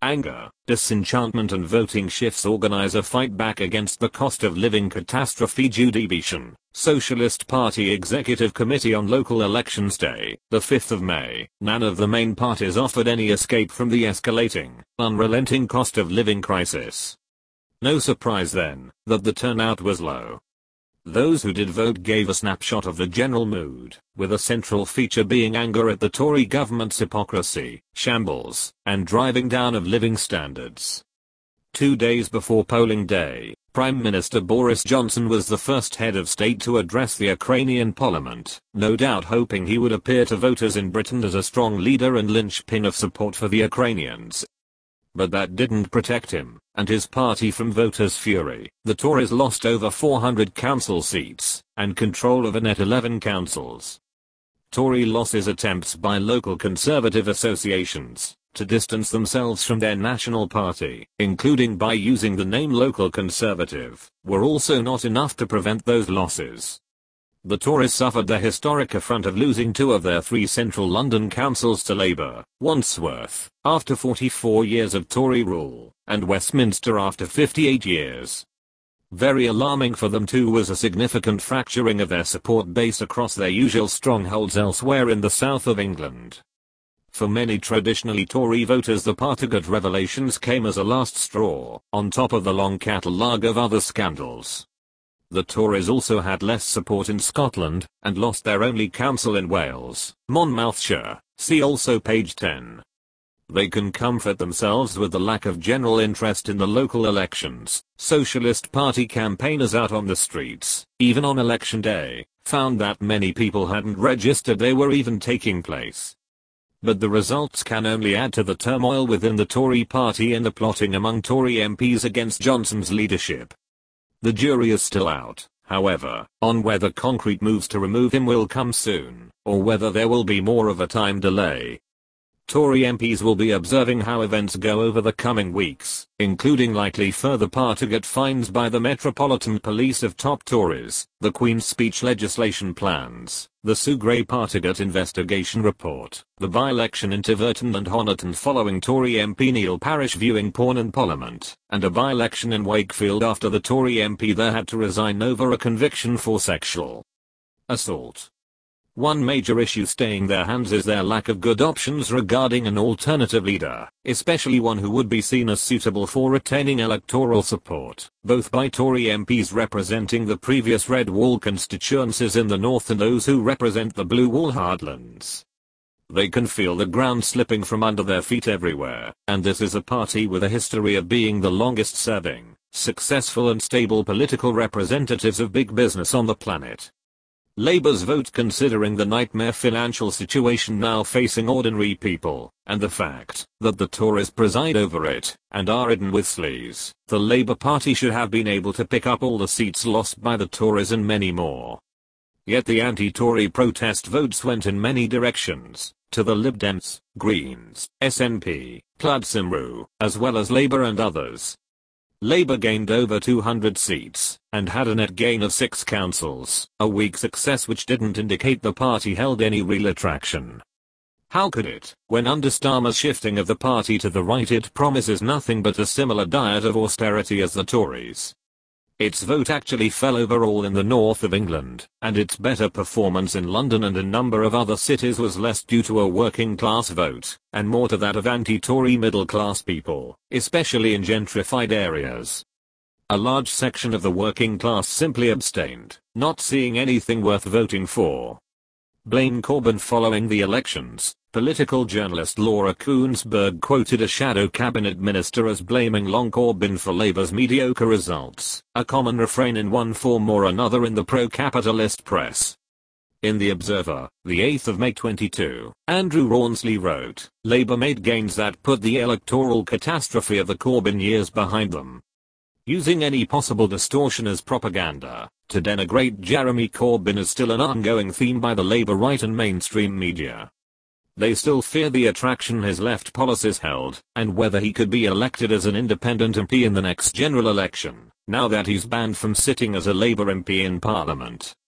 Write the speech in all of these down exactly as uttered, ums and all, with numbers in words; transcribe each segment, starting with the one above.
Anger, disenchantment and voting shifts organize a fight back against the cost of living catastrophe. Judy Beesham, Socialist Party Executive Committee on Local Elections Day, the fifth of May. None of the main parties offered any escape from the escalating, unrelenting cost of living crisis. No surprise then, that the turnout was low. Those who did vote gave a snapshot of the general mood, with a central feature being anger at the Tory government's hypocrisy, shambles, and driving down of living standards. Two days before polling day, Prime Minister Boris Johnson was the first head of state to address the Ukrainian parliament, no doubt hoping he would appear to voters in Britain as a strong leader and linchpin of support for the Ukrainians. But that didn't protect him, and his party from voters' fury. The Tories lost over four hundred council seats, and control of a net eleven councils. Tory losses attempts by local Conservative associations to distance themselves from their national party, including by using the name Local Conservative, were also not enough to prevent those losses. The Tories suffered the historic affront of losing two of their three central London councils to Labour, Wandsworth, after forty-four years of Tory rule, and Westminster after fifty-eight years. Very alarming for them too was a significant fracturing of their support base across their usual strongholds elsewhere in the south of England. For many traditionally Tory voters, the Partygate revelations came as a last straw, on top of the long catalogue of other scandals. The Tories also had less support in Scotland, and lost their only council in Wales, Monmouthshire. See also page ten. They can comfort themselves with the lack of general interest in the local elections. Socialist Party campaigners out on the streets, even on election day, found that many people hadn't registered they were even taking place. But the results can only add to the turmoil within the Tory party and the plotting among Tory M Ps against Johnson's leadership. The jury is still out, however, on whether concrete moves to remove him will come soon, or whether there will be more of a time delay. Tory M Ps will be observing how events go over the coming weeks, including likely further Partygate fines by the Metropolitan Police of top Tories, the Queen's Speech legislation plans, the Sue Gray Partygate investigation report, the by-election in Tiverton and Honiton following Tory M P Neil Parish viewing porn in Parliament, and a by-election in Wakefield after the Tory M P there had to resign over a conviction for sexual assault. One major issue staying their hands is their lack of good options regarding an alternative leader, especially one who would be seen as suitable for retaining electoral support, both by Tory M Ps representing the previous Red Wall constituencies in the north and those who represent the Blue Wall heartlands. They can feel the ground slipping from under their feet everywhere, and this is a party with a history of being the longest serving, successful and stable political representatives of big business on the planet. Labour's vote, considering the nightmare financial situation now facing ordinary people, and the fact that the Tories preside over it, and are ridden with sleaze, the Labour Party should have been able to pick up all the seats lost by the Tories and many more. Yet the anti-Tory protest votes went in many directions, to the Lib Dems, Greens, S N P, Plaid Cymru, as well as Labour and others. Labour gained over two hundred seats, and had a net gain of six councils, a weak success which didn't indicate the party held any real attraction. How could it, when under Starmer's shifting of the party to the right it promises nothing but a similar diet of austerity as the Tories? Its vote actually fell overall in the north of England, and its better performance in London and a number of other cities was less due to a working class vote, and more to that of anti-Tory middle class people, especially in gentrified areas. A large section of the working class simply abstained, not seeing anything worth voting for. Blame Corbyn following the elections. Political journalist Laura Koonsberg quoted a shadow cabinet minister as blaming Long Corbyn for Labour's mediocre results, a common refrain in one form or another in the pro-capitalist press. In The Observer, the eighth of May twenty-two, Andrew Rawnsley wrote, Labour made gains that put the electoral catastrophe of the Corbyn years behind them. Using any possible distortion as propaganda, to denigrate Jeremy Corbyn is still an ongoing theme by the Labour right and mainstream media. They still fear the attraction his left policies held, and whether he could be elected as an independent M P in the next general election, now that he's banned from sitting as a Labour M P in Parliament.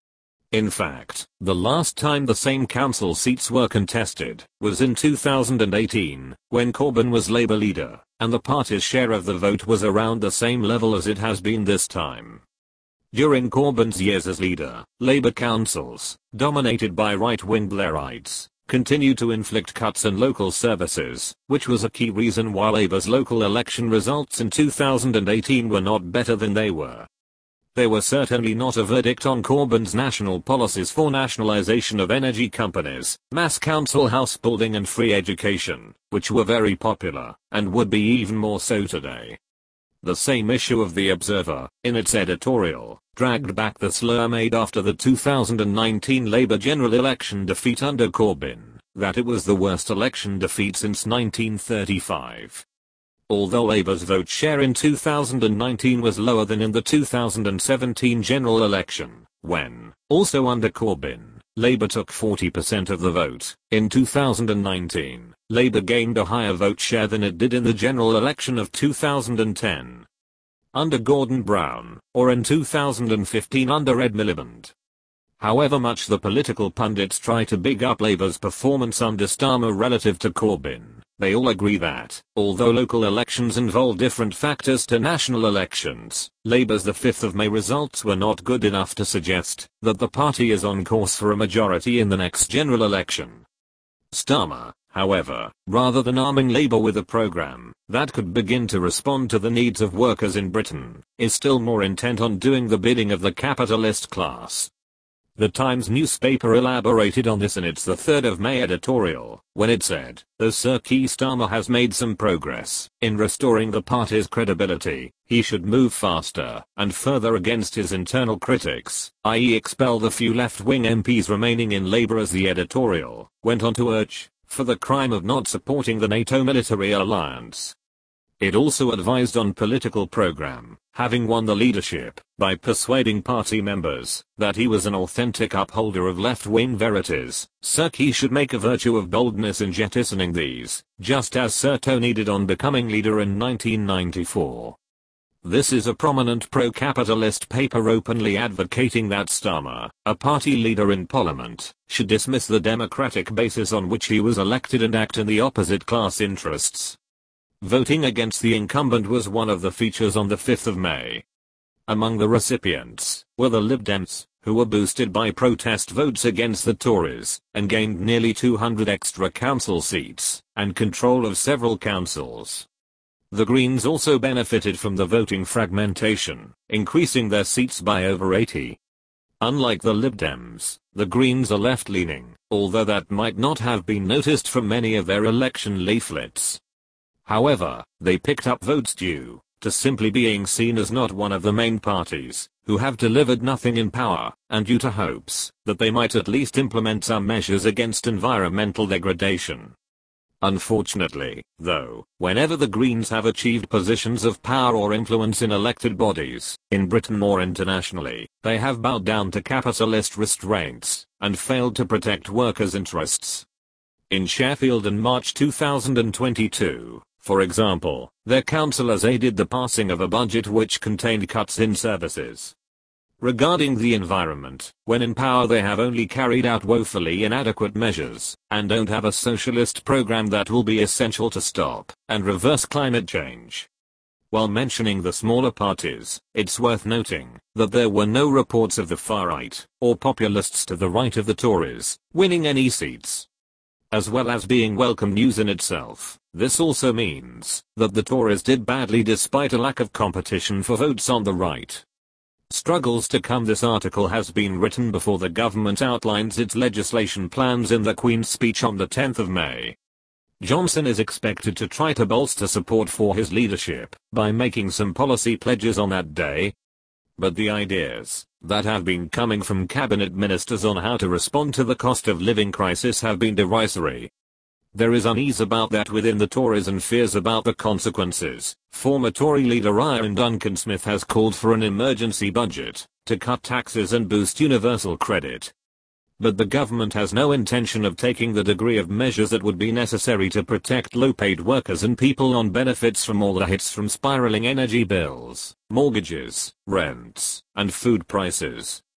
In fact, the last time the same council seats were contested was in two thousand eighteen, when Corbyn was Labour leader, and the party's share of the vote was around the same level as it has been this time. During Corbyn's years as leader, Labour councils, dominated by right-wing Blairites, continued to inflict cuts in local services, which was a key reason why Labour's local election results in two thousand eighteen were not better than they were. They were certainly not a verdict on Corbyn's national policies for nationalisation of energy companies, mass council house building and free education, which were very popular, and would be even more so today. The same issue of The Observer, in its editorial, dragged back the slur made after the two thousand nineteen Labour general election defeat under Corbyn, that it was the worst election defeat since nineteen thirty-five. Although Labour's vote share in two thousand nineteen was lower than in the two thousand seventeen general election, when, also under Corbyn, Labour took forty percent of the vote, in two thousand nineteen, Labour gained a higher vote share than it did in the general election of two thousand ten. Under Gordon Brown, or in two thousand fifteen under Ed Miliband. However much the political pundits try to big up Labour's performance under Starmer relative to Corbyn, they all agree that, although local elections involve different factors to national elections, Labour's the fifth of May results were not good enough to suggest that the party is on course for a majority in the next general election. Starmer, however, rather than arming Labour with a programme that could begin to respond to the needs of workers in Britain, is still more intent on doing the bidding of the capitalist class. The Times newspaper elaborated on this in its the third of May editorial, when it said, though Sir Keir Starmer has made some progress in restoring the party's credibility, he should move faster and further against his internal critics, that is expel the few left-wing M Ps remaining in Labour, as the editorial went on to urge, for the crime of not supporting the NATO military alliance. It also advised on political programme, having won the leadership, by persuading party members, that he was an authentic upholder of left-wing verities. Sir Keir should make a virtue of boldness in jettisoning these, just as Sir Tony did on becoming leader in nineteen ninety-four. This is a prominent pro-capitalist paper openly advocating that Starmer, a party leader in Parliament, should dismiss the democratic basis on which he was elected and act in the opposite class interests. Voting against the incumbent was one of the features on the fifth of May. Among the recipients were the Lib Dems, who were boosted by protest votes against the Tories, and gained nearly two hundred extra council seats, and control of several councils. The Greens also benefited from the voting fragmentation, increasing their seats by over eighty. Unlike the Lib Dems, the Greens are left-leaning, although that might not have been noticed from many of their election leaflets. However, they picked up votes due to simply being seen as not one of the main parties, who have delivered nothing in power, and due to hopes that they might at least implement some measures against environmental degradation. Unfortunately, though, whenever the Greens have achieved positions of power or influence in elected bodies, in Britain or internationally, they have bowed down to capitalist restraints, and failed to protect workers' interests. In Sheffield in March two thousand twenty-two, for example, their councillors aided the passing of a budget which contained cuts in services. Regarding the environment, when in power they have only carried out woefully inadequate measures, and don't have a socialist program that will be essential to stop and reverse climate change. While mentioning the smaller parties, it's worth noting that there were no reports of the far right, or populists to the right of the Tories, winning any seats. As well as being welcome news in itself, this also means that the Tories did badly despite a lack of competition for votes on the right. Struggles to come. This article has been written before the government outlines its legislation plans in the Queen's speech on the tenth of May. Johnson is expected to try to bolster support for his leadership by making some policy pledges on that day. But the ideas that have been coming from cabinet ministers on how to respond to the cost of living crisis have been derisory. There is unease about that within the Tories and fears about the consequences. Former Tory leader Ian Duncan Smith has called for an emergency budget to cut taxes and boost universal credit. But the government has no intention of taking the degree of measures that would be necessary to protect low-paid workers and people on benefits from all the hits from spiraling energy bills, mortgages, rents, and food prices.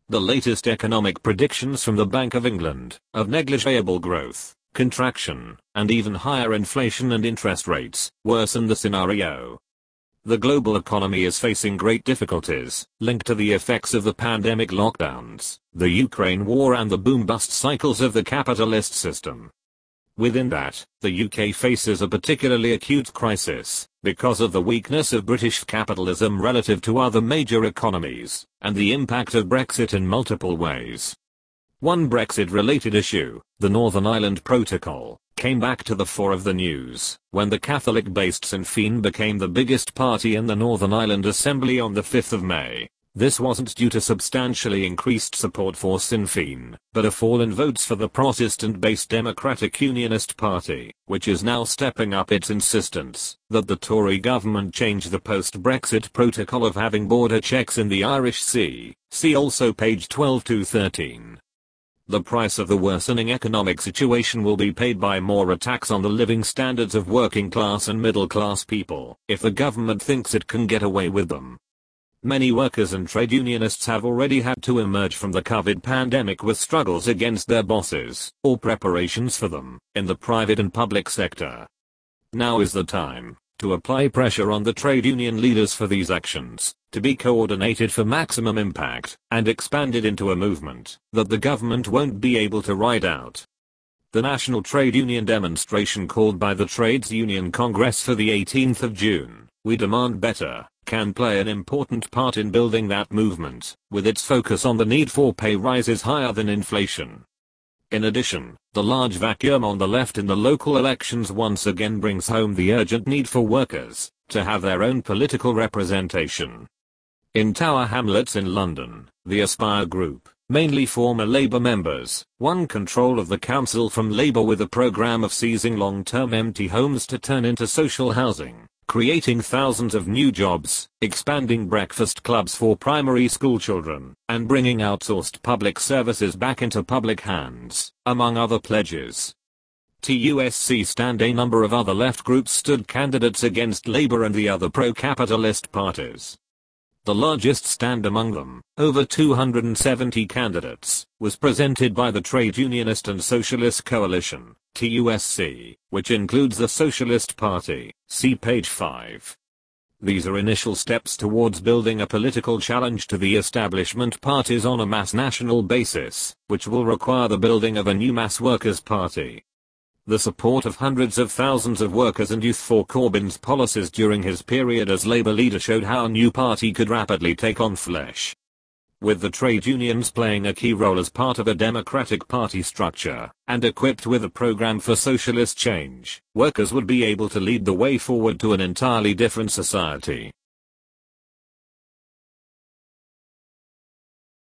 The latest economic predictions from the Bank of England, of negligible growth, contraction, and even higher inflation and interest rates, worsen the scenario. The global economy is facing great difficulties, linked to the effects of the pandemic lockdowns, the Ukraine war and the boom-bust cycles of the capitalist system. Within that, the U K faces a particularly acute crisis, because of the weakness of British capitalism relative to other major economies, and the impact of Brexit in multiple ways. One Brexit-related issue, the Northern Ireland Protocol, came back to the fore of the news, when the Catholic-based Sinn Féin became the biggest party in the Northern Ireland Assembly on the fifth of May. This wasn't due to substantially increased support for Sinn Féin, but a fall in votes for the Protestant-based Democratic Unionist Party, which is now stepping up its insistence that the Tory government change the post-Brexit protocol of having border checks in the Irish Sea. See also page twelve to thirteen. The price of the worsening economic situation will be paid by more attacks on the living standards of working class and middle class people, if the government thinks it can get away with them. Many workers and trade unionists have already had to emerge from the COVID pandemic with struggles against their bosses, or preparations for them, in the private and public sector. Now is the time to apply pressure on the trade union leaders for these actions to be coordinated for maximum impact, and expanded into a movement that the government won't be able to ride out. The National Trade Union demonstration called by the Trades Union Congress for the eighteenth of June, We Demand Better, can play an important part in building that movement, with its focus on the need for pay rises higher than inflation. In addition, the large vacuum on the left in the local elections once again brings home the urgent need for workers to have their own political representation. In Tower Hamlets in London, the Aspire Group, mainly former Labour members, won control of the council from Labour with a programme of seizing long-term empty homes to turn into social housing, creating thousands of new jobs, expanding breakfast clubs for primary school children, and bringing outsourced public services back into public hands, among other pledges. T U S C and a number of other left groups stood candidates against Labour and the other pro-capitalist parties. The largest stand among them, over two hundred seventy candidates, was presented by the Trade Unionist and Socialist Coalition, T U S C, which includes the Socialist Party. See page five. These are initial steps towards building a political challenge to the establishment parties on a mass national basis, which will require the building of a new mass workers' party. The support of hundreds of thousands of workers and youth for Corbyn's policies during his period as Labour leader showed how a new party could rapidly take on flesh. With the trade unions playing a key role as part of a democratic party structure, and equipped with a program for socialist change, workers would be able to lead the way forward to an entirely different society.